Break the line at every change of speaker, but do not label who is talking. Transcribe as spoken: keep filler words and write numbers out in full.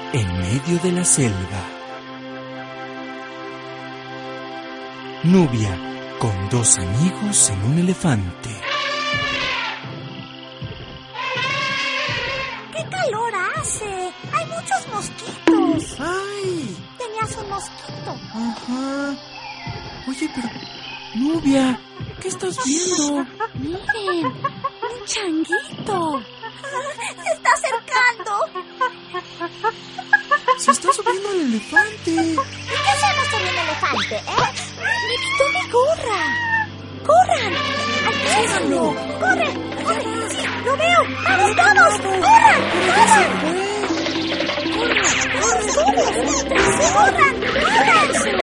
en medio de la selva. Nubia con dos amigos en un elefante.
¡Qué calor hace! ¡Hay muchos mosquitos!
¡Ay!
Tenías un mosquito.
Ajá. Oye, pero... Nubia, ¿qué estás viendo?
Miren, un changuito. Se está acercando.
Se está subiendo al elefante.
¿Y qué hacemos con un elefante, eh? ¡Me quitó mi gorra! ¡Corran! ¡Alcánzalo! ¡Corre! ¡Corre! ¡Sí, lo veo! ¡Vamos todos! ¡Corran! ¡Corran! ¡Corran! ¡Corran! ¡Corran! ¡Corran!